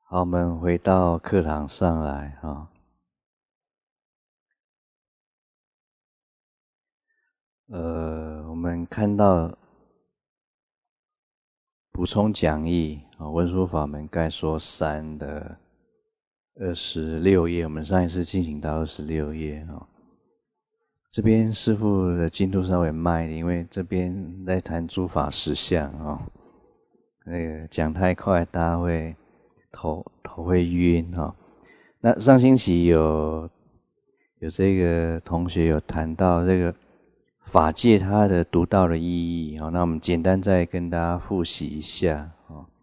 好，我们回到课堂上来啊。我们看到补充讲义啊，文殊法门概说3的26页，我们上一次进行到26页啊。这边师父的进度稍微慢一点，因为这边在谈诸法实相啊，那个讲太快，大家会头会晕啊。那上星期有这个同学有谈到这个法界它的独到的意义，那我们简单再跟大家复习一下。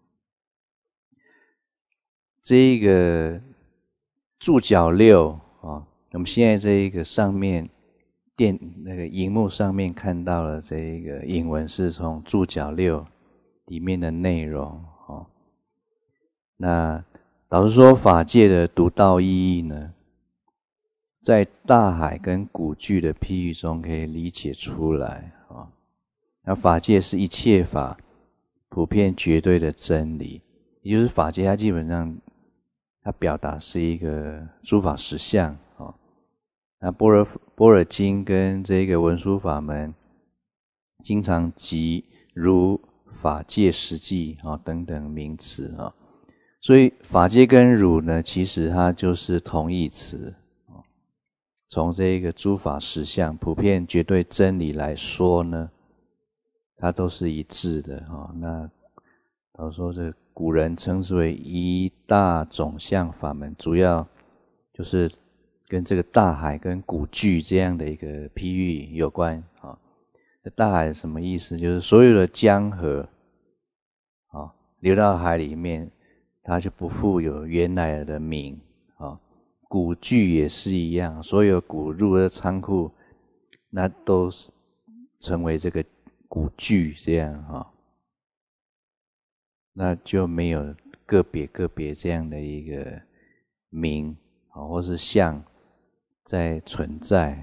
这个注脚6，我们现在这一个上面那个荧幕上面看到了这一个引文是从注脚6里面的内容。那老实说，法界的独到意义呢，在大海跟古句的譬喻中可以理解出来。那法界是一切法普遍绝对的真理，也就是法界它基本上它表达是一个诸法实相。那般若经跟这个文殊法门经常集如法界实际等等名词。所以法界跟如呢，其实它就是同义词。从这个诸法实相普遍绝对真理来说呢，它都是一致的。那老实说，这古人称之为一大总相法门，主要就是跟这个大海跟古句这样的一个譬喻有关。大海什么意思？就是所有的江河流到海里面，它就不复有原来的名。古句也是一样，所有古入的仓库，那都成为这个古句这样。那就没有个别这样的一个名或是相在存在。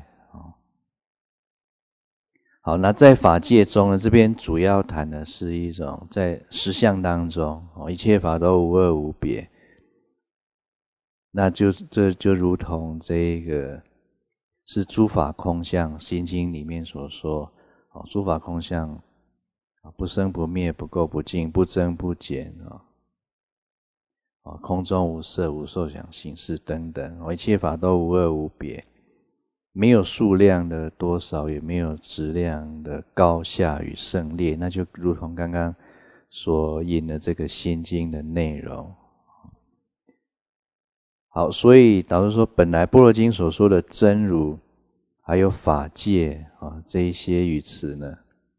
好，那在法界中呢，这边主要谈的是一种在实相当中一切法都无二无别。那这就如同这个是诸法空相心经里面所说，诸法空相不生不灭，不垢不净，不增不减空中无色无受想行识等等，一切法都无二无别，没有数量的多少，也没有质量的高下与胜劣。那就如同刚刚所引的这个心经的内容。好，所以导致说，本来般若经所说的真如还有法界这一些语词呢，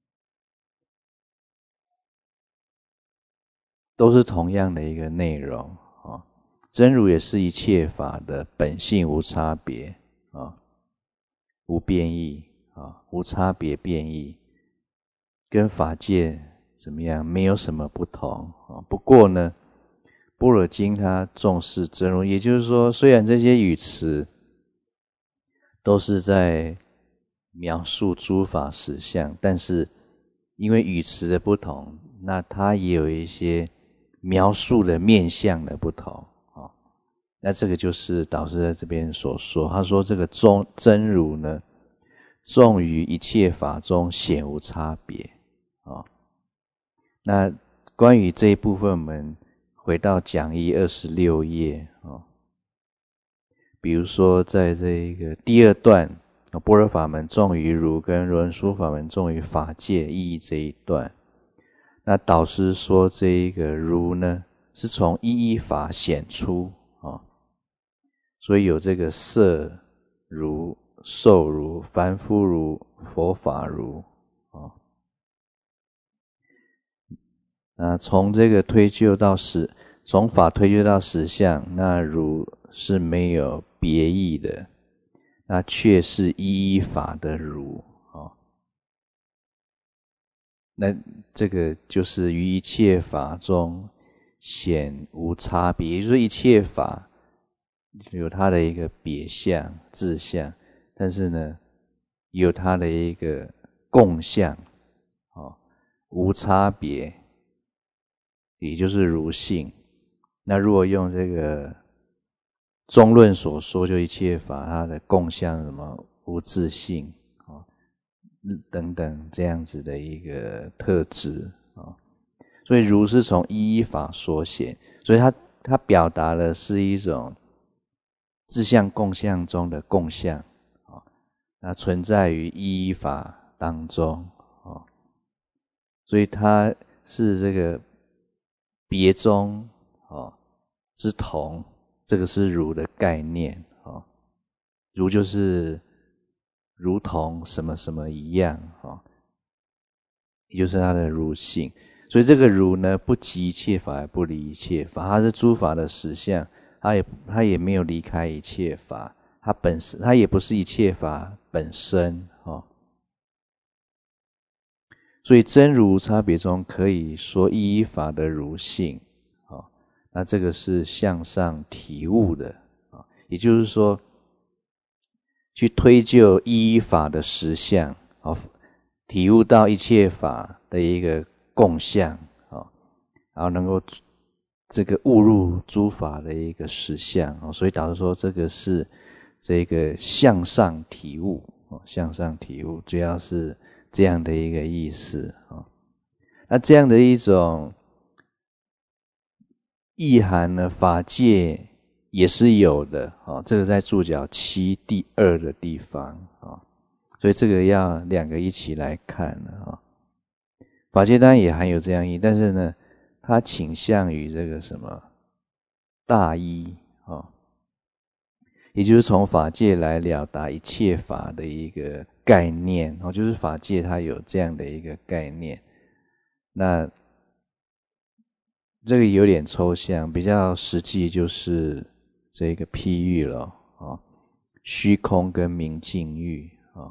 都是同样的一个内容。真如也是一切法的本性无差别无变异无差别变异，跟法界怎么样没有什么不同。不过呢，般若经它重视真如，也就是说，虽然这些语词都是在描述诸法实相，但是因为语词的不同，那它也有一些描述的面向的不同。那这个就是导师在这边所说，他说这个真如呢，重于一切法中显无差别。那关于这一部分，我们回到讲义26页比如说在这个第2段般若法门重于如跟文殊法门重于法界意义这一段，那导师说这一个如呢，是从一一法显出所以有这个色如、受如、凡夫如、佛法如那从这个从法推究到实相，那如是没有别义的，那却是一一法的如那这个就是于一切法中显无差别，也就是说一切法有它的一个别相、自相，但是呢，有它的一个共相无差别，也就是如性。 那如果用这个中论所说，就一切法它的共相什么无自性等等这样子的一个特质所以如是从一一法所显，所以它表达的是一种自相共相中的共相那存在于一一法当中所以它是这个别中之同，这个是如的概念如就是如同什么什么一样也就是它的如性。所以这个如呢，不即一切法，也不离一切法，它是诸法的实相，它也没有离开一切法，它也不是一切法本身所以真如差别中可以说一一法的如性那这个是向上体悟的也就是说去推究一一法的实相体悟到一切法的一个共相然后能够这个悟入诸法的一个实相所以导致说这个是这个向上体悟向上体悟主要是这样的一个意思那这样的一种意涵呢，法界也是有的这个在注脚7第2的地方所以这个要两个一起来看法界当然也含有这样意，但是呢它倾向于这个什么大意也就是从法界来了达一切法的一个概念就是法界它有这样的一个概念。那这个有点抽象，比较实际就是这个譬喻了虚空跟明镜喻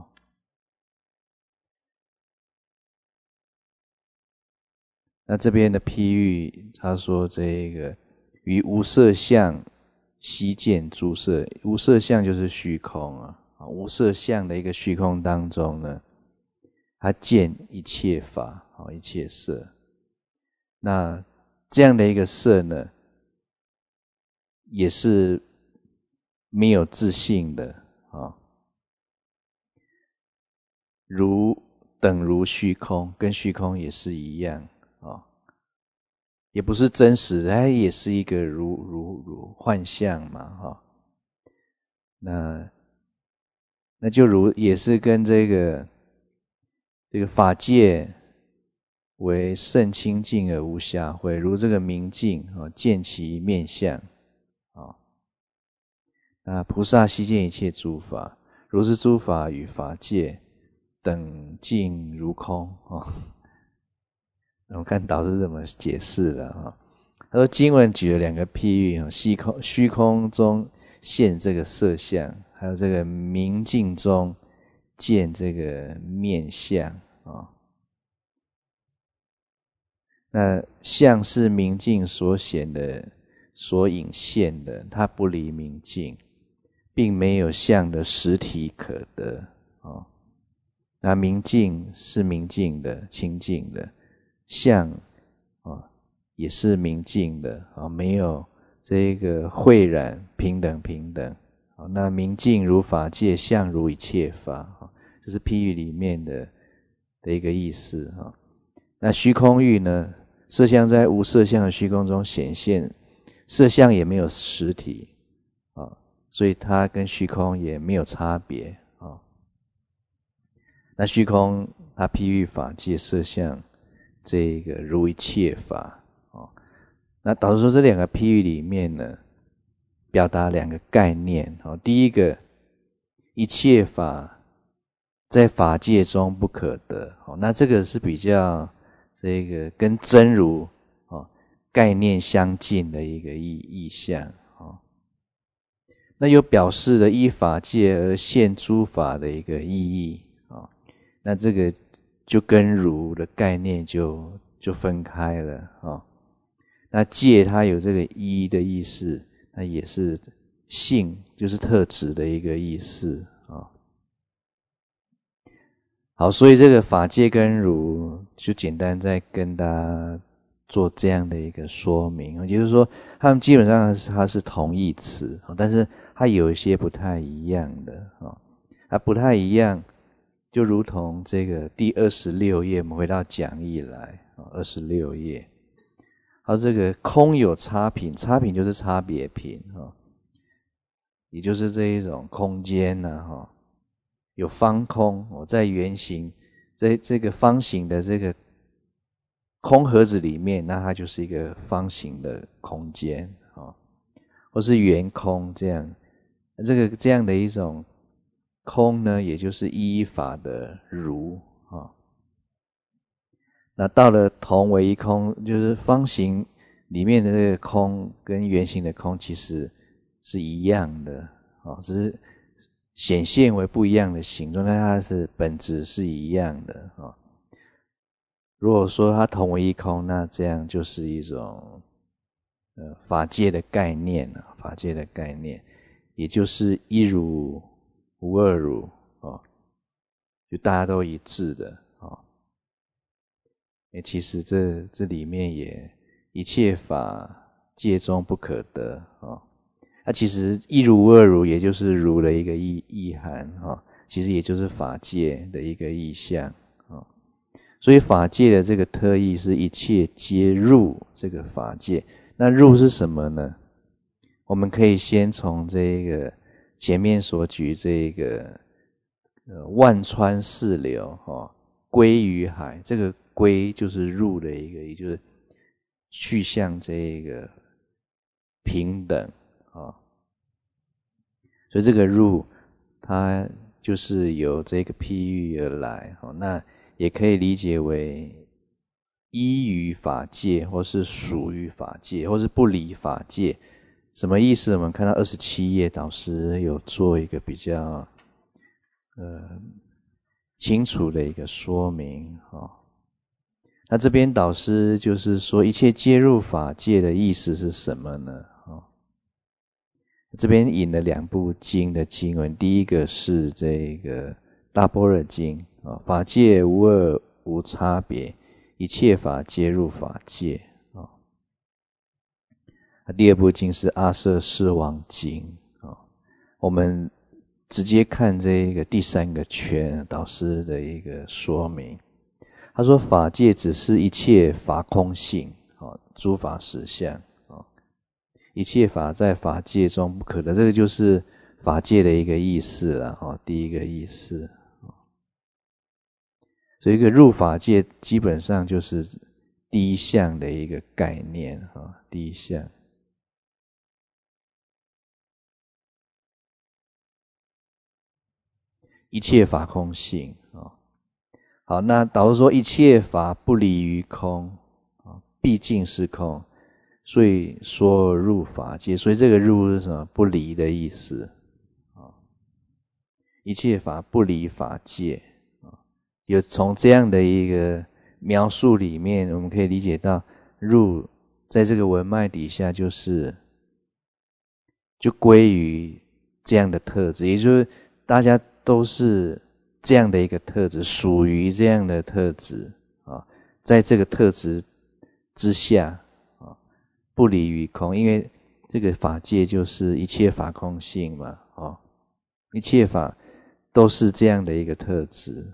那这边的譬喻他说这个于无色相悉见诸色，无色相就是虚空无色相的一个虚空当中呢，他见一切法一切色。那这样的一个色呢，也是没有自性的等如虚空，跟虚空也是一样也不是真实的，它也是一个如幻象嘛那就如也是跟这个法界为甚清净而无瑕秽，如这个明镜见其面相那菩萨悉见一切诸法，如是诸法与法界等尽如空我们看导师怎么解释的他说经文举了两个譬喻虚空中现这个色相，还有这个明镜中见这个面相那相是明镜所显的所引现的，它不离明镜，并没有相的实体可得那明镜是明镜的清净的，相也是明净的没有这个慧染平等那明镜如法界，相如一切法这是譬喻里面的一个意思那虚空喻呢，色相在无色相的虚空中显现，色相也没有实体所以它跟虚空也没有差别那虚空它譬喻法界色相这个如一切法那导致说这两个譬喻里面呢，表达两个概念第一个，一切法在法界中不可得那这个是比较这个跟真如概念相近的一个意象那又表示了依法界而现诸法的一个意义那这个就跟如的概念就分开了那界它有这个一的意思，那也是性，就是特质的一个意思好，所以这个法界跟如就简单再跟大家做这样的一个说明，也就是说他们基本上它是同义词，但是它有一些不太一样的它不太一样，就如同这个第26页，我们回到讲义来26页，它这个空有差品，差品就是差别品也就是这一种空间有方空在圆形在这个方形的这个空盒子里面，那它就是一个方形的空间或是圆空这样，这样的一种空呢，也就是依法的如那到了同为一空，就是方形里面的这个空跟圆形的空其实是一样的只是显现为不一样的形状，但它是本质是一样的如果说它同为一空，那这样就是一种法界的概念法界的概念，也就是一如无二如就大家都一致的其实这里面也一切法界中不可得其实一如无二如也就是如的一个意涵其实也就是法界的一个意象所以法界的这个特意是一切皆入这个法界。那入是什么呢？我们可以先从这个前面所举这个万川四流归于海，这个归就是入的一个，也就是去向这个平等所以这个入它就是由这个譬喻而来那也可以理解为依于法界，或是属于法界，或是不离法界。什么意思？我们看到27页导师有做一个比较清楚的一个说明那这边导师就是说一切皆入法界的意思是什么呢这边引了2部经的经文，第一个是这个大般若经法界无二无差别，一切法皆入法界第二部经是阿舍世王经我们直接看这个第3个圈导师的一个说明。他说法界只是一切法空性诸法实相一切法在法界中不可得，这个就是法界的一个意思啦第一个意思所以一个入法界基本上就是第一项的一个概念第一项一切法空性好，那导师说一切法不离于空毕竟是空，所以说入法界，所以这个入是什么？不离的意思一切法不离法界有从这样的一个描述里面，我们可以理解到入在这个文脉底下就归于这样的特质，也就是大家都是这样的一个特质，属于这样的特质在这个特质之下不离于空，因为这个法界就是一切法空性嘛一切法都是这样的一个特质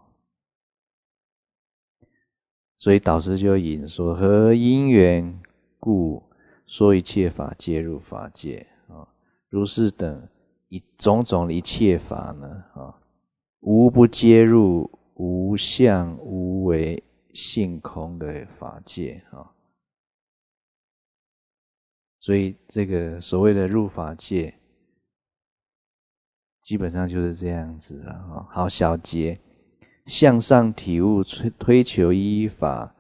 所以导师就引说何因缘故说一切法皆入法界如是等种种一切法呢无不皆入无相无为性空的法界所以这个所谓的入法界基本上就是这样子好，小节向上体悟推求依法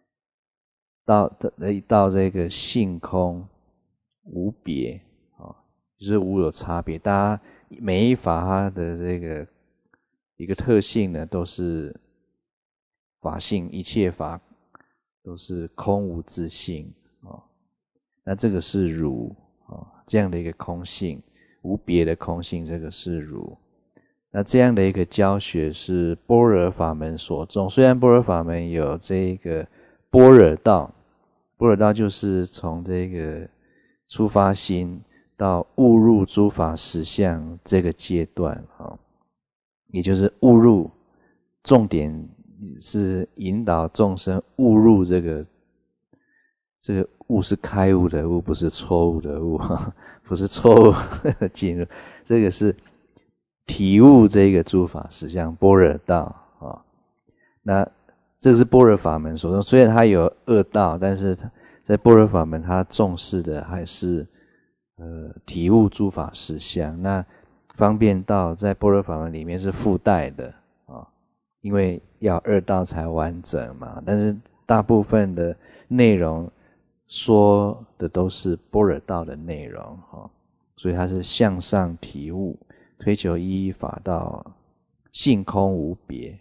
到这个性空无别就是无有差别，大家每一法它的这个一个特性呢都是法性，一切法都是空无自性那这个是如这样的一个空性，无别的空性，这个是如。那这样的一个教学是般若法门所重，虽然般若法门有这个般若道般若道就是从这个出发心到悟入诸法实相这个阶段，也就是悟入，重点是引导众生悟入这个悟是开悟的悟，不是错误的悟，不是错误的进入，这个是体悟这个诸法实相般若道那这个是般若法门所说，虽然它有二道，但是在般若法门它重视的还是体悟诸法实相。那方便道在般若法门里面是附带的因为要二道才完整嘛，但是大部分的内容说的都是般若道的内容所以它是向上体悟，推求一一法道，性空无别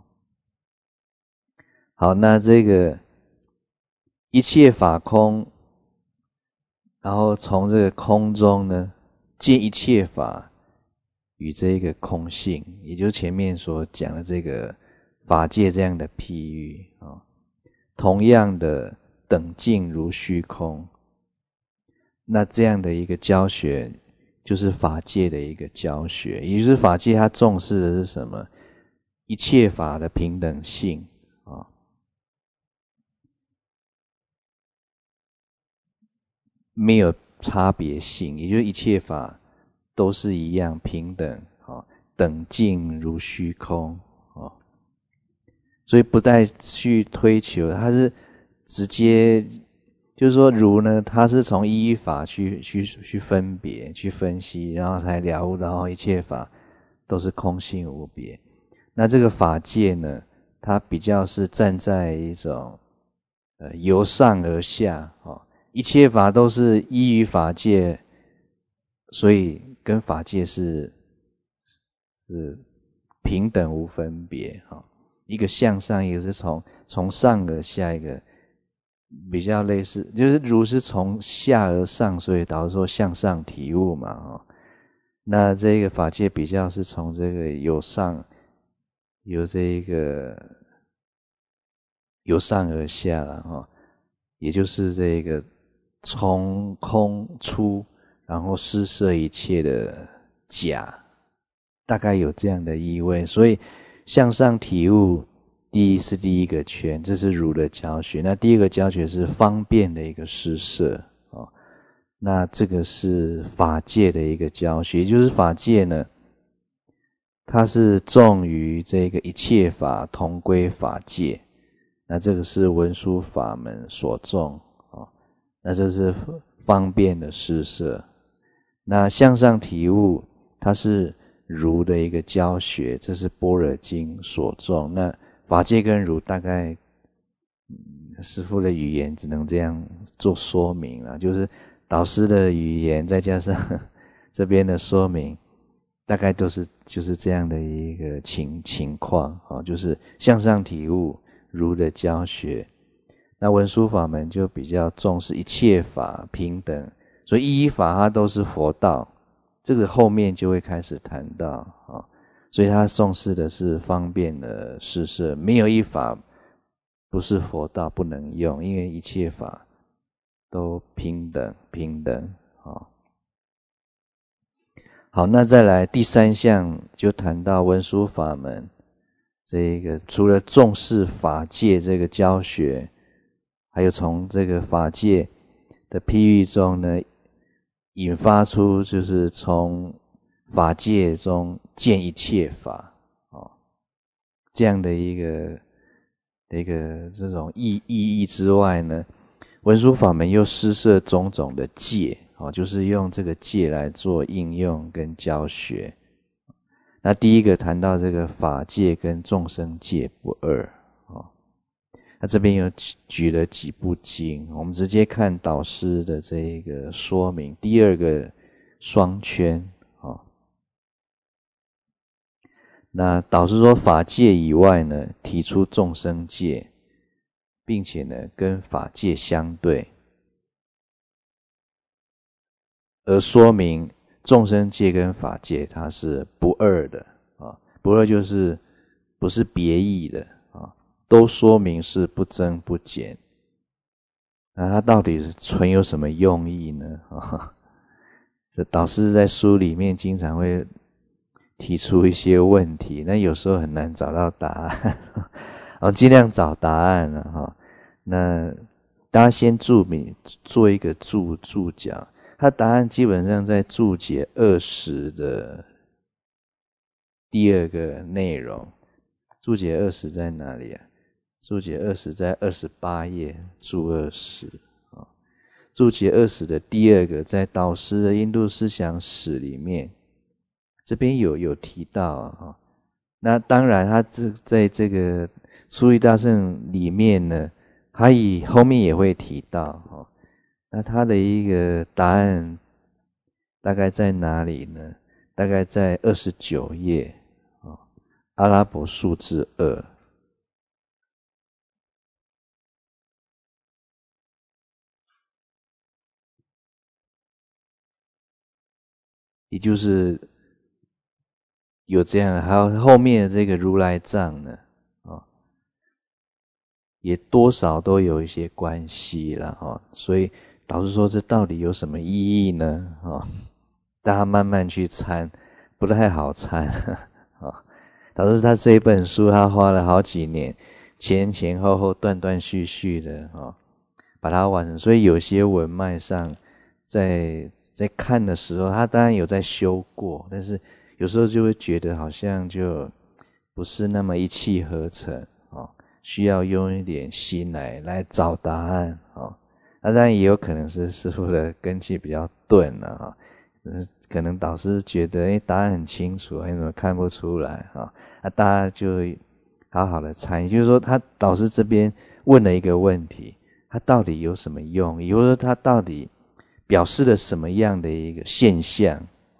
好，那这个一切法空，然后从这个空中呢，见一切法与这个空性，也就是前面所讲的这个法界这样的譬喻同样的等静如虚空，那这样的一个教学就是法界的一个教学，也就是法界它重视的是什么？一切法的平等性没有差别性，也就是一切法都是一样平等等静如虚空所以不再去推求，它是直接就是说如呢，它是从一一法去分别去分析，然后才了悟到一切法都是空性无别。那这个法界呢，它比较是站在一种由上而下一切法都是依于法界，所以跟法界是平等无分别一个向上，一个是从上而下，一个比较类似，就是如是从下而上，所以导致说向上体悟嘛那这个法界比较是从这个由上而下了也就是这个从空出，然后施摄一切的假，大概有这样的意味。所以向上体悟第一个圈，这是儒的教学。那第二个教学是方便的一个施摄那这个是法界的一个教学，也就是法界呢，它是重于这个一切法同归法界，那这个是文殊法门所重那这是方便的施摄。那向上体悟，它是儒的一个教学，这是般若经所重。那法界跟儒大概师父的语言只能这样做说明了，就是导师的语言再加上这边的说明，大概就是这样的一个情况就是向上体悟儒的教学。那文殊法门就比较重视一切法平等，所以一一法它都是佛道，这个后面就会开始谈到所以他重视的是方便的施摄，没有一法不是佛道不能用，因为一切法都平等好，那再来第三项就谈到文殊法门这个除了重视法界这个教学，还有从这个法界的譬喻中呢，引发出就是从法界中见一切法这样的一个这种意义之外呢，文殊法门又施摄种种的戒就是用这个戒来做应用跟教学。那第一个谈到这个法界跟众生戒不二那这边有举了几部经，我们直接看导师的这个说明。第二个双圈那导师说法界以外呢，提出众生戒，并且呢跟法界相对，而说明众生戒跟法界它是不二的不二就是不是别异的都说明是不增不减。 那它到底存有什么用意呢？这导师在书里面经常会提出一些问题，那有时候很难找到答案，尽量找答案了那大家先做一个注脚，它答案基本上在注解20的第2个内容。注解20在哪里啊？注解20在28页，注20。注解20的第2个，在导师的印度思想史里面，这边有提到那当然，他在这个初一大圣里面呢，他后面也会提到那他的一个答案大概在哪里呢？大概在29页阿拉伯数字2。也就是有这样，还有后面的这个如来藏呢，也多少都有一些关系了所以导师说这到底有什么意义呢？大家慢慢去参，不太好参导师他这一本书，他花了好几年，前后断断续续的把它完成，所以有些文脉上在看的时候，他当然有在修过，但是有时候就会觉得好像就不是那么一气呵成需要用一点心来找答案那当然也有可能是师父的根器比较钝可能导师觉得答案很清楚，为什么看不出来大家就好好的参与，就是说他导师这边问了一个问题，它到底有什么用意，或者说它到底表示了什么样的一个现象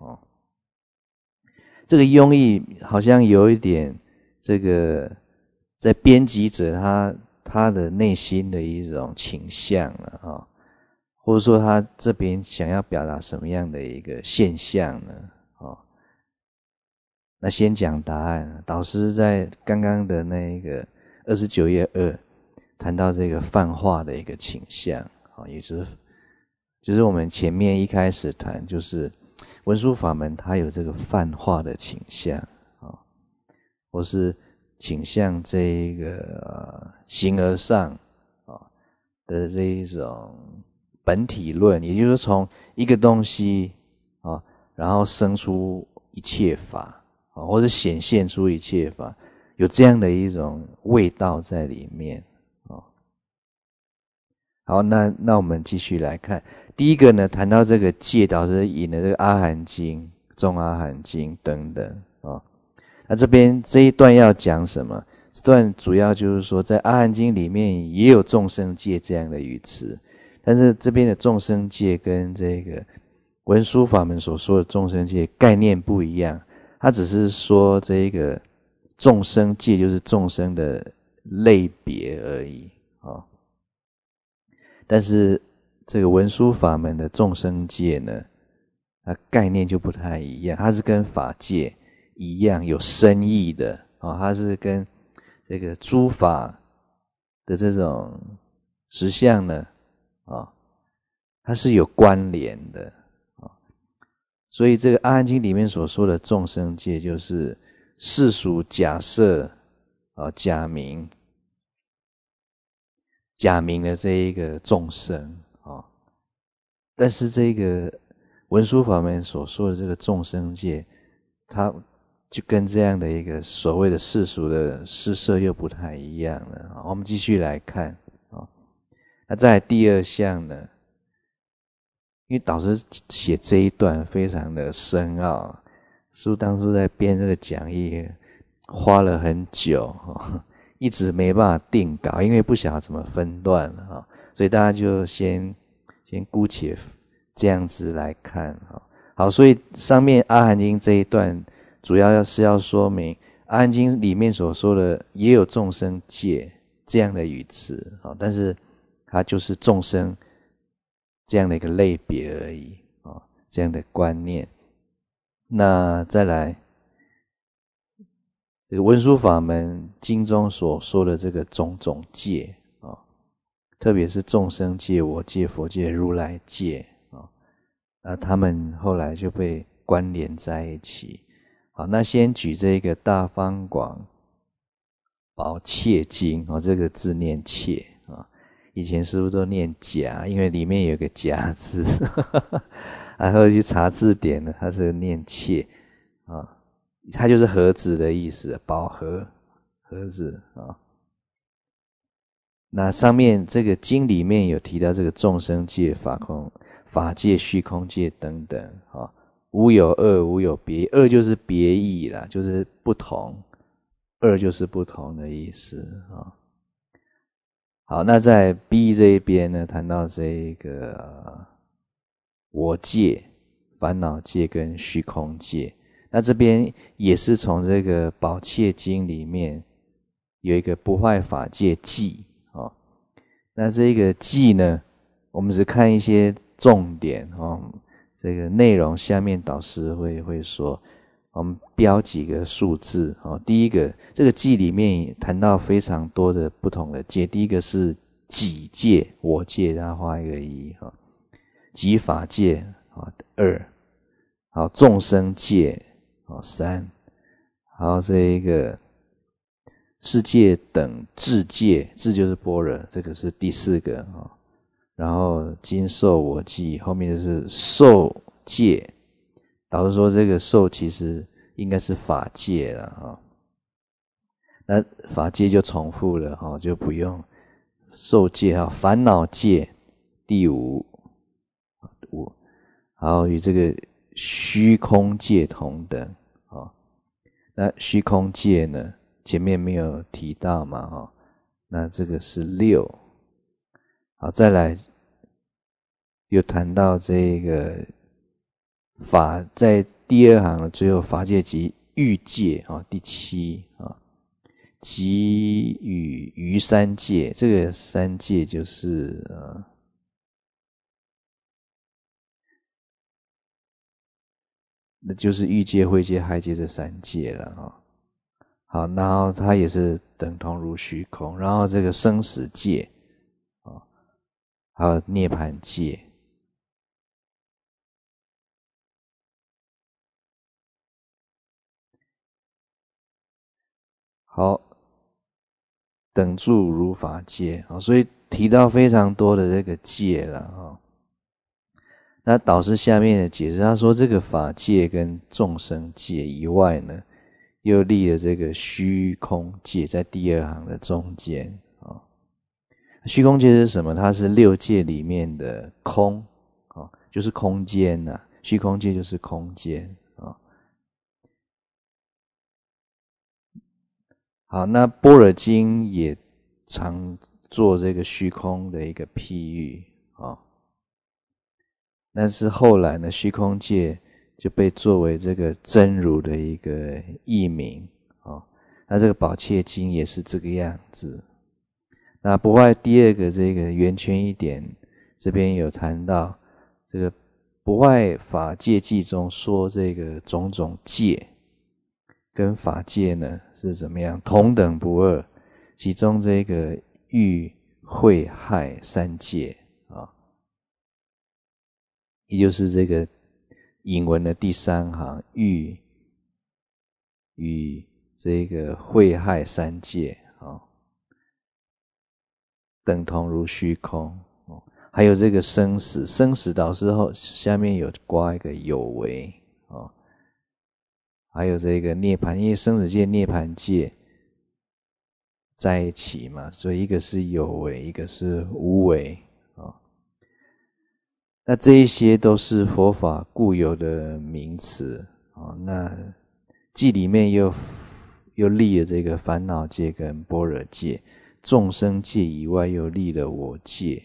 这个用意好像有一点这个在编辑者他的内心的一种倾向了或者说他这边想要表达什么样的一个现象呢那先讲答案。导师在刚刚的那个29页2谈到这个泛化的一个倾向也就是我们前面一开始谈，就是文殊法门它有这个泛化的倾向或是倾向这一个形而上的这一种本体论，也就是从一个东西然后生出一切法或者显现出一切法，有这样的一种味道在里面好，那我们继续来看。第一个呢，谈到这个戒，导师引了这个阿含经、中阿含经等等那这边这一段要讲什么？这段主要就是说，在阿含经里面也有众生戒这样的语词，但是这边的众生戒跟这个文殊法门所说的众生戒概念不一样，它只是说这个众生戒就是众生的类别而已但是这个文殊法门的众生戒呢，它概念就不太一样，它是跟法界一样有深义的它是跟这个诸法的这种实相呢它是有关联的所以这个阿含经里面所说的众生戒，就是世俗假设假名的这一个众生但是这个文殊法门所说的这个众生戒，它就跟这样的一个所谓的世俗的施设又不太一样了我们继续来看那再来第2项呢，因为导师写这一段非常的深奥，师父当初在编这个讲义花了很久一直没办法定稿，因为不晓得怎么分段了所以大家就先姑且这样子来看好，所以上面阿含经这一段主要是要说明阿含经里面所说的也有众生戒这样的语词但是它就是众生这样的一个类别而已这样的观念。那再来这个文殊法门经中所说的这个种种戒特别是众生界、我界、佛界、如来界他们后来就被关联在一起。好，那先举这个大方广宝切经这个字念切以前师父都念甲，因为里面有个甲字然后去查字典呢，它是念切它就是盒子的意思，宝盒盒子那上面这个经里面有提到这个众生界、法界、虚空界等等无有二，无有别，二就是别义啦，就是不同，二就是不同的意思好，那在 B 这一边呢，谈到这个我界、烦恼界跟虚空界。那这边也是从这个宝切经里面有一个不坏法界记那这个记呢，我们只看一些重点这个内容下面导师会说，我们标几个数字第一个，这个记里面谈到非常多的不同的界，第一个是己界，我界，然后画一个一己法界2，好，众生界3，好，这一个世界等智界，智就是般若，这个是第4个然后今受我记，后面就是受界，导师说这个受其实应该是法界了那法界就重复了就不用受界烦恼界第5，然后与这个虚空界同等那虚空界呢，前面没有提到嘛那这个是6。好，再来又谈到这个法，在第2行的最后，法界及欲界第7及与余三界，这个三界就是那就是欲界、慧界、害界这3界了好，然后它也是等同如虚空，然后这个生死界还有涅槃界。好，等住如法界所以提到非常多的这个界了那导师下面的解释，他说这个法界跟众生界以外呢，又立了这个虚空界，在第2行的中间虚空界是什么？它是6界里面的空就是空间虚空界就是空间好，那般若经也常做这个虚空的一个譬喻但是后来呢，虚空界就被作为这个真如的一个译名那这个宝切经也是这个样子。那不坏第2个这个圆圈一点，这边有谈到这个不坏法界记中说这个种种界跟法界呢是怎么样同等不二，其中这个欲、慧、害3界也就是这个引文的第3行，欲与这个慧害3界等同如虚空还有这个生死，生死导师后下面有刮一个有为还有这个涅槃，因为生死界、涅槃界在一起嘛，所以一个是有为，一个是无为那这一些都是佛法固有的名词那记里面又立了这个烦恼界跟般若界，众生界以外又立了我界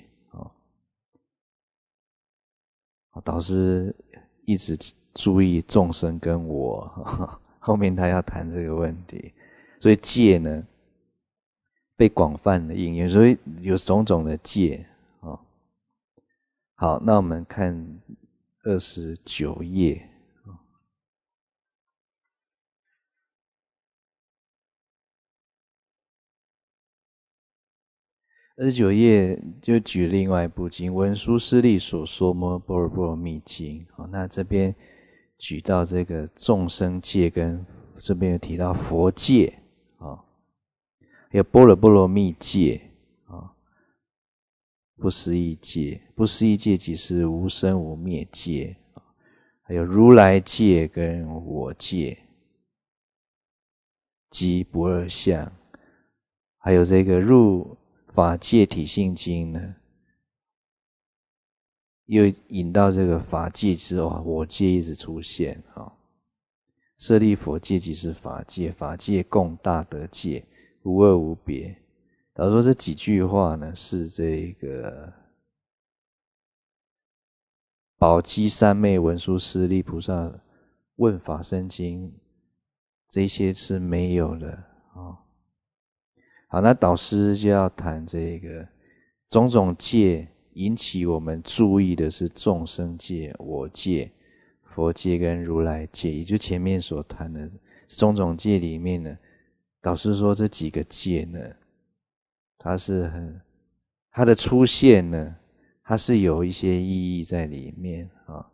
导师一直注意众生跟我后面他要谈这个问题，所以界呢被广泛的应用，所以有种种的界好，那我们看29页 29页就举另外一部经，文殊师利所说摩般若波罗蜜经。那这边举到这个众生界，跟这边有提到佛界，还有般若波罗蜜界，不思议界，不思议界即是无生无灭界，还有如来界跟我界，即不二相，还有这个入法界体性经呢，又引到这个法界之后，我界一直出现舍利佛界即是法界，法界共大德界，无二无别。老实说这几句话呢，是这个宝积三昧文殊师利菩萨问法身经，这些是没有的好，那导师就要谈这个种种界，引起我们注意的是众生界、我界、佛界跟如来界，也就前面所谈的种种界里面呢，导师说这几个界呢，它的出现呢，它是有一些意义在里面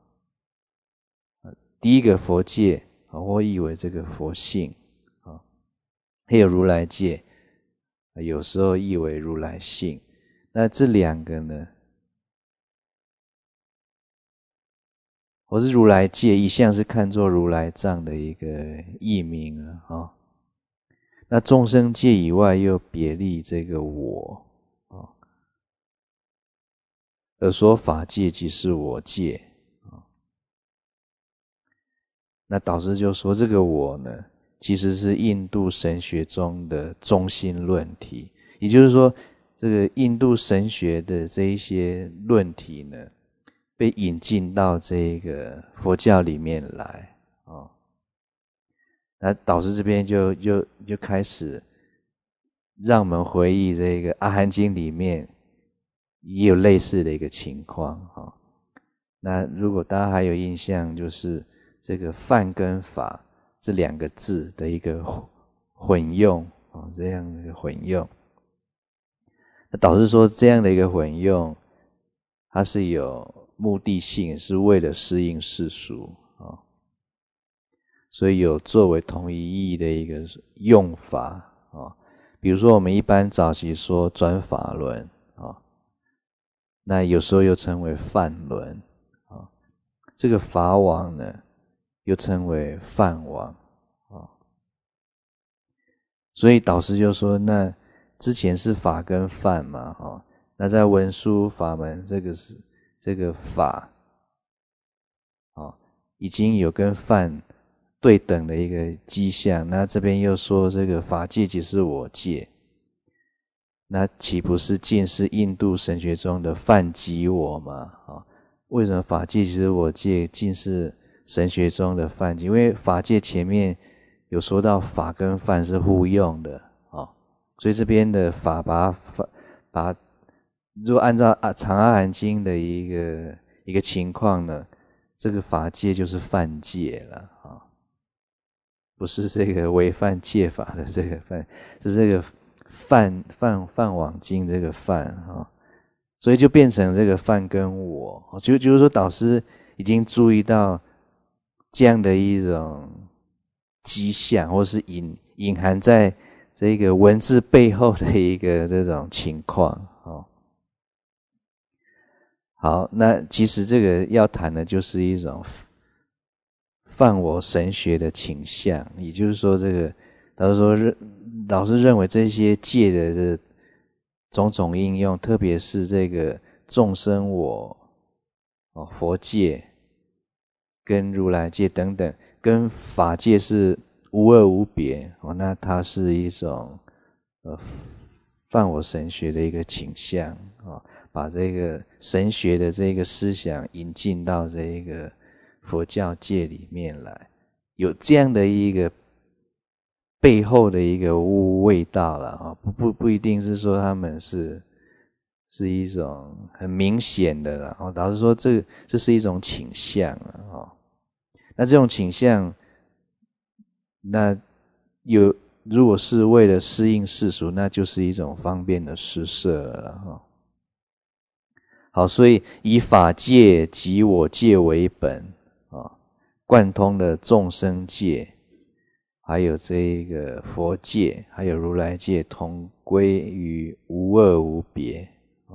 第一个佛界或译为这个佛性还有如来界，有时候译为如来性。那这两个呢，或是如来界，一向是看作如来藏的一个译名那众生界以外又别立这个我而说法界即是我界那导师就说这个我呢，其实是印度神学中的中心论题，也就是说这个印度神学的这一些论题呢，被引进到这个佛教里面来那导师这边就开始让我们回忆这个阿含经里面也有类似的一个情况那如果大家还有印象，就是这个梵跟法这两个字的一个混用这样的一个混用，那导师说这样的一个混用，它是有目的性，是为了适应世俗所以有作为同一意义的一个用法比如说我们一般早期说转法轮那有时候又称为梵轮这个法网呢又称为梵网所以导师就说，那之前是法跟梵嘛那在文殊法门这个法已经有跟梵对等的一个迹象，那这边又说这个法界即是我界，那岂不是尽是印度神学中的梵即我吗为什么法界即是我界尽是神学中的梵即？因为法界前面有说到法跟梵是互用的所以这边的法把如果按照长阿含经的一个情况呢，这个法界就是梵界了不是这个违犯戒法的这个犯，是这个梵网经这个梵所以就变成这个梵跟我就是说导师已经注意到这样的一种迹象，或是隐含在这个文字背后的一个这种情况好，那其实这个要谈的就是一种梵我神学的倾向，也就是说这个老师认为这些界的种种应用，特别是这个众生我佛界跟如来界等等，跟法界是无二无别那它是一种梵我神学的一个倾向把这个神学的这个思想引进到这个佛教界里面来，有这样的一个背后的一个味道了不一定是说他们是一种很明显的了导师说这是一种倾向那这种倾向，那如果是为了适应世俗，那就是一种方便的施设了。好，所以以法界及我界为本贯通的众生界，还有这个佛界，还有如来界，同归于无二无别。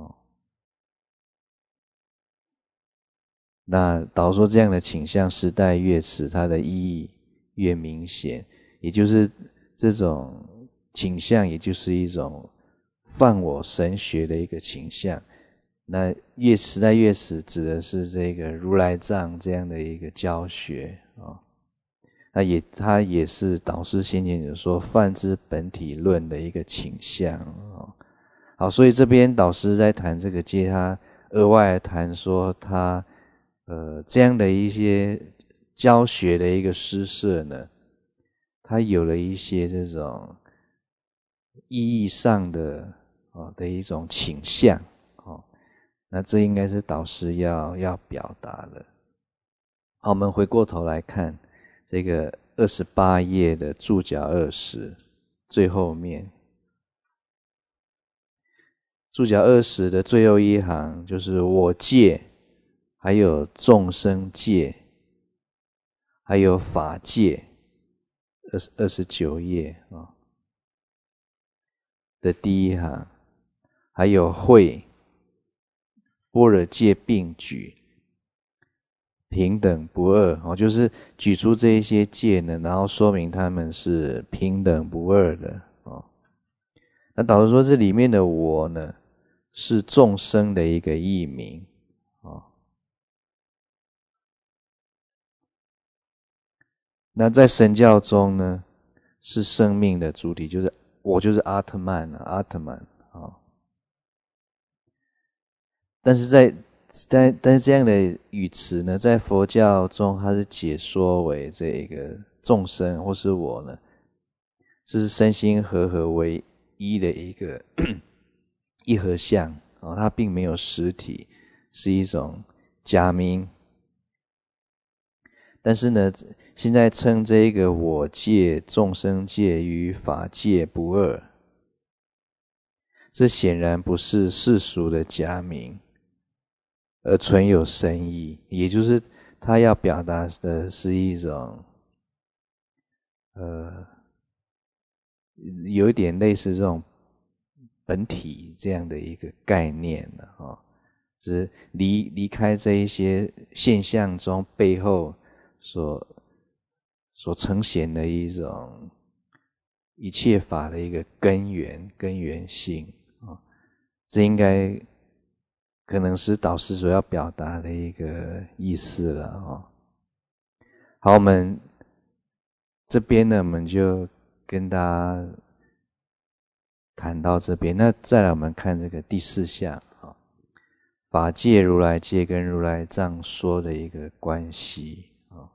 那导说这样的倾向时代越迟，它的意义越明显，也就是这种倾向，也就是一种犯我神学的一个倾向。那时代越迟指的是这个如来藏这样的一个教学它也是导师先前有说泛之本体论的一个倾向好，所以这边导师在谈这个界，他额外谈说他这样的一些教学的一个施设呢，它有了一些这种意义上的一种倾向那这应该是导师要表达的。好，我们回过头来看这个28页的注脚20最后面，注脚20的最后一行就是我界，还有众生界，还有法界，29页的第一行，还有慧般若界并举，平等不二就是举出这一些界呢，然后说明他们是平等不二的那导师说这里面的我呢，是众生的一个义名那在神教中呢，是生命的主体，就是我就是阿特曼但是这样的语词呢，在佛教中它是解说为这个众生或是我呢，这是身心合为一的一个一合相它并没有实体，是一种假名。但是呢，现在称这个我界、众生界与法界不二，这显然不是世俗的假名，而存有深意，也就是他要表达的是一种有一点类似这种本体这样的一个概念就是离开这一些现象中背后所呈现的一种一切法的一个根源性这应该可能是导师所要表达的一个意思了好，我们这边呢，我们就跟大家谈到这边。那再来我们看这个第4项法界、如来界跟如来藏说的一个关系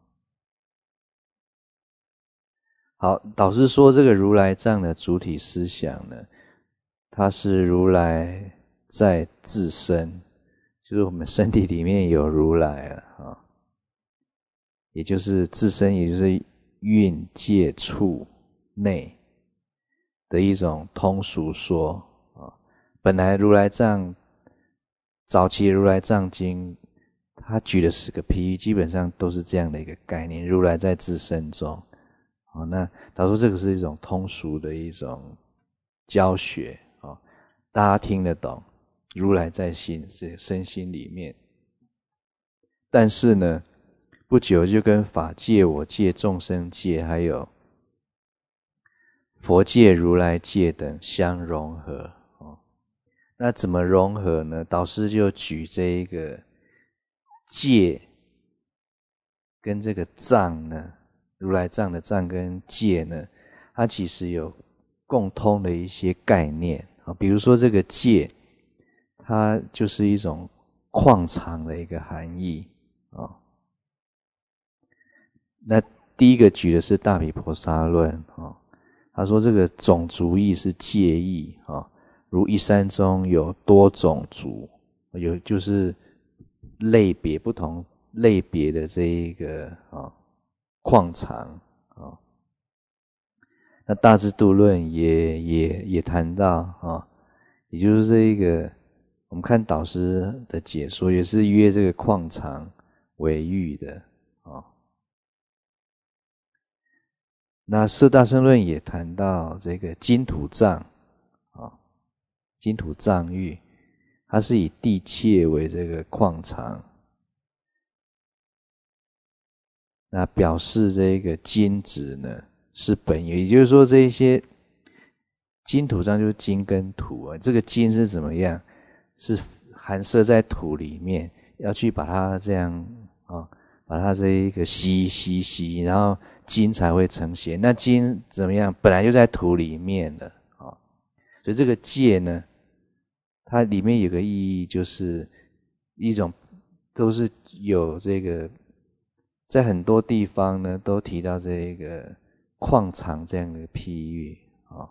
好，导师说这个如来藏的主体思想呢，它是如来在自身，就是我们身体里面有如来也就是自身，也就是蕴界处内的一种通俗说本来如来藏早期如来藏经他举的10个譬喻基本上都是这样的一个概念，如来在自身中那导说这个是一种通俗的一种教学大家听得懂如来在身心里面。但是呢不久就跟法界、我界、众生界还有佛界、如来界等相融合那怎么融合呢？导师就举这一个界跟这个藏呢，如来藏的藏跟界呢，它其实有共通的一些概念比如说这个界它就是一种旷藏的一个含义那第一个举的是大毗婆沙论他说这个种族义是界义如一山中有多种族，有就是类别不同类别的这一个矿藏那大智度论也谈到啊，也就是这一个，我们看导师的解说也是约这个旷常为喻的啊。那色大乘论也谈到这个金土藏啊，金土藏喻，它是以地切为这个旷常，那表示这个金子呢是本源，也就是说这一些金土藏就是金跟土啊，这个金是怎么样？是含摄在土里面，要去把它这样啊，把它这一个吸，然后金才会呈现。那金怎么样？本来就在土里面的啊，所以这个戒呢，它里面有个意义，就是一种都是有这个，在很多地方呢都提到这个旷常这样的譬喻啊。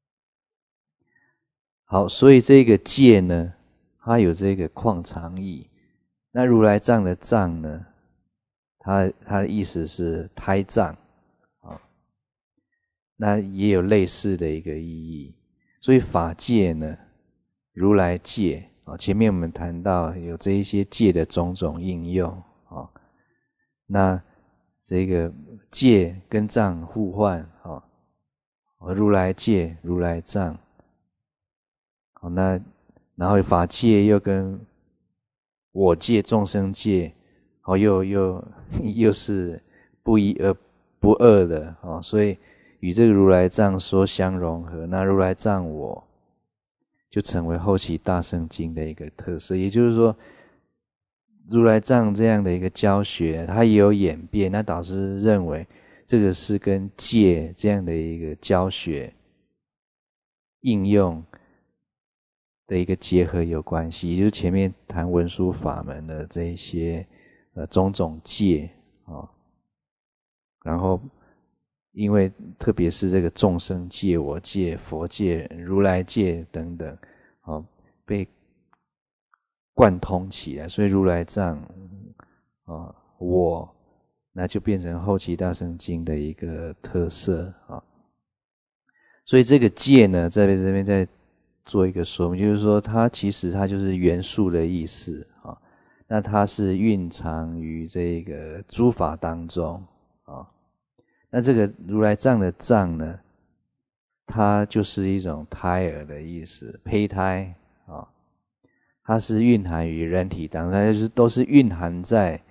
好，所以这个戒呢，它有这个旷常义。那如来藏的藏呢，它的意思是胎藏啊，那也有类似的一个意义。所以法界呢，如来戒啊，前面我们谈到有这一些戒的种种应用啊，那这个戒跟藏互换啊，如来戒、如来藏。好，那然后法界又跟我界、众生界，好，又是不一而不二的哦，所以与这个如来藏说相融合，那如来藏我就成为后期大乘经的一个特色。也就是说，如来藏这样的一个教学，它也有演变。那导师认为，这个是跟戒这样的一个教学应用的一个结合有关系，也就是前面谈文殊法门的这一些种种戒啊，然后因为特别是这个众生戒、我戒、佛戒、如来戒等等啊，被贯通起来，所以如来藏啊我，那就变成后期大乘经的一个特色啊。所以这个戒呢，在这边再做一个说明，就是说它其实它就是元素的意思啊，那它是蕴藏于这个诸法当中啊。那这个如来藏的藏呢，它就是一种胎儿的意思，胚胎啊，它是蕴含于人体当中，它就是都是蕴含在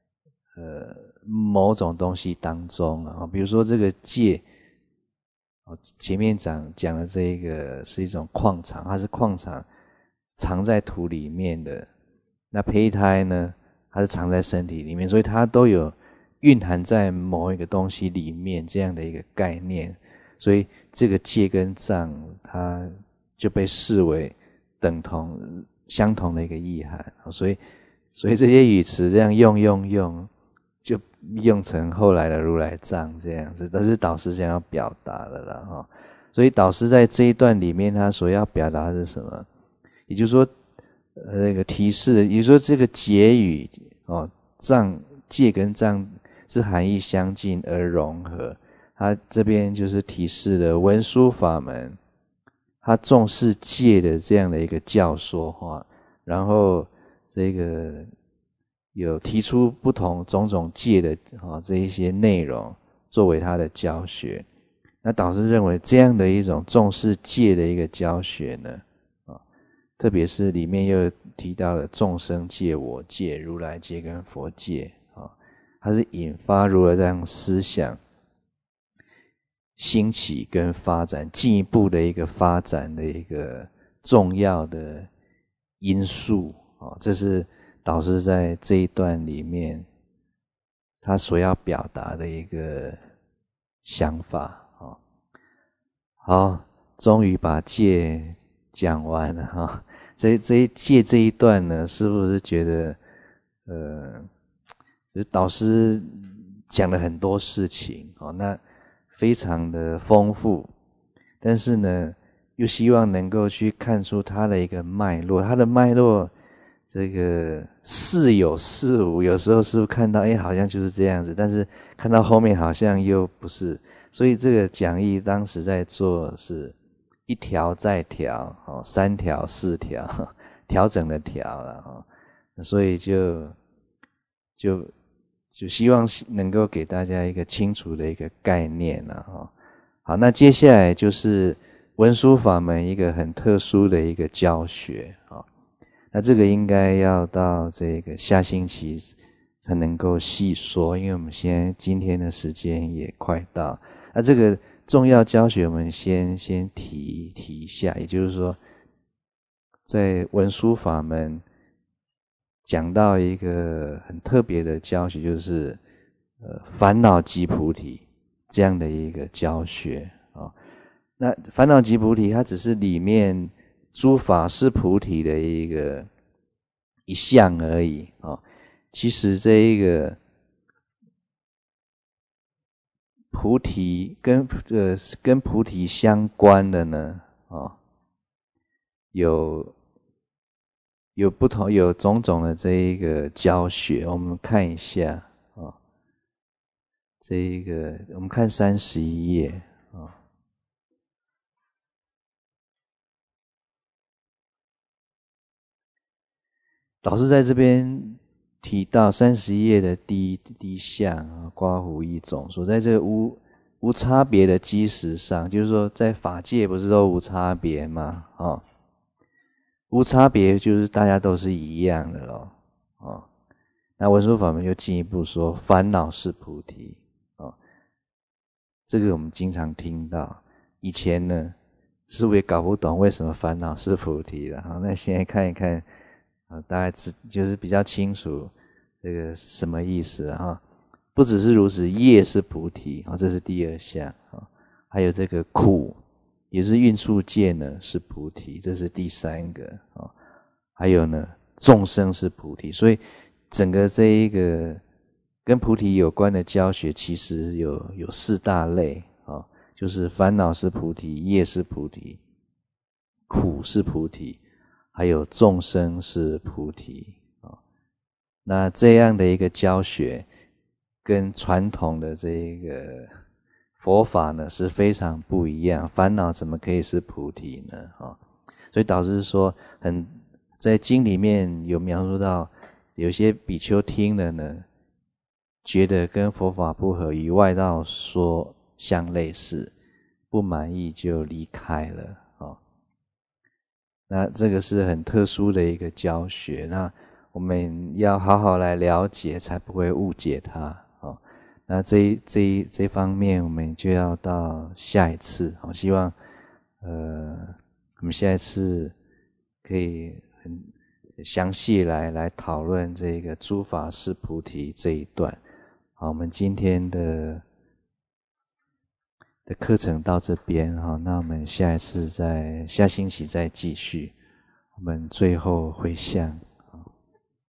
某种东西当中啊，比如说这个戒。前面讲的这一个是一种矿场，它是矿场藏在土里面的。那胚胎呢，它是藏在身体里面，所以它都有蕴含在某一个东西里面这样的一个概念。所以这个戒跟藏，它就被视为等同相同的一个意涵。所以这些语词这样用。就用成后来的如来藏这样子，这是导师想要表达的啦哈。所以导师在这一段里面，他所要表达的是什么？也就是说，那个提示的，也就是说这个结语哦，藏戒跟藏是含义相近而融合。他这边就是提示了文殊法门，他重视戒的这样的一个教说哈，然后这个。有提出不同种种戒的这一些内容作为他的教学。那导师认为这样的一种重视戒的一个教学呢，特别是里面又提到了众生戒、我戒、如来戒跟佛戒它是引发如来藏思想兴起跟发展进一步的一个发展的一个重要的因素这是导师在这一段里面他所要表达的一个想法好，终于把戒讲完了哈。这戒这一段呢，是不是觉得就是导师讲了很多事情那非常的丰富，但是呢又希望能够去看出它的一个脉络，它的脉络这个似有似无，有时候是不是看到好像就是这样子，但是看到后面好像又不是， 所以这个讲义当时在做是一条再调，3条4条，调整的调了所以就希望能够给大家一个清楚的一个概念好，那接下来就是文殊法门一个很特殊的一个教学那这个应该要到这个下星期才能够细说，因为我们今天的时间也快到。那这个重要教学我们先提一下，也就是说在文殊法门讲到一个很特别的教学，就是烦恼即菩提这样的一个教学那烦恼即菩提它只是里面诸法是菩提的一项而已其实这一个菩提跟菩提相关的呢有不同，有种种的这一个教学，我们看一下这一个我们看31页导师在这边提到31页的第一项刮胡一种，说在这个无差别的基石上，就是说在法界不是都无差别吗无差别就是大家都是一样的咯那文殊法门就进一步说烦恼是菩提这个我们经常听到，以前呢似乎也搞不懂为什么烦恼是菩提的那现在看一看大概就是比较清楚这个什么意思不只是如此，业是菩提这是第2项还有这个苦也是运数界呢是菩提，这是第3个还有呢众生是菩提，所以整个这一个跟菩提有关的教学其实有4大类就是烦恼是菩提，业是菩提，苦是菩提，还有众生是菩提那这样的一个教学跟传统的这个佛法呢是非常不一样，烦恼怎么可以是菩提呢所以导致说在经里面有描述到有些比丘听了呢觉得跟佛法不合，以外道说相类似，不满意就离开了那这个是很特殊的一个教学，那我们要好好来了解，才不会误解它那这方面我们就要到下一次希望我们下一次可以很详细来讨论这个诸法是菩提这一段好，我们今天的课程到这边那我们下一次下星期再继续，我们最后回向。